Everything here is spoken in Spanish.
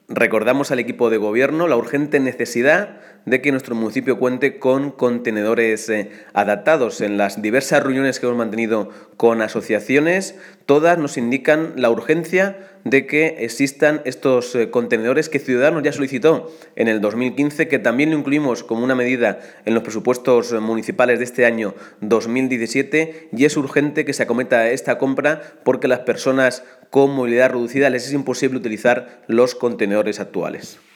Recordamos al equipo de gobierno la urgente necesidad de que nuestro municipio cuente con contenedores adaptados. En las diversas reuniones que hemos mantenido con asociaciones, todas nos indican la urgencia de que existan estos contenedores que Ciudadanos ya solicitó en el 2015, que también lo incluimos como una medida en los presupuestos municipales de este año 2017, y es urgente que se acometa esta compra porque a las personas con movilidad reducida les es imposible utilizar los contenedores actuales.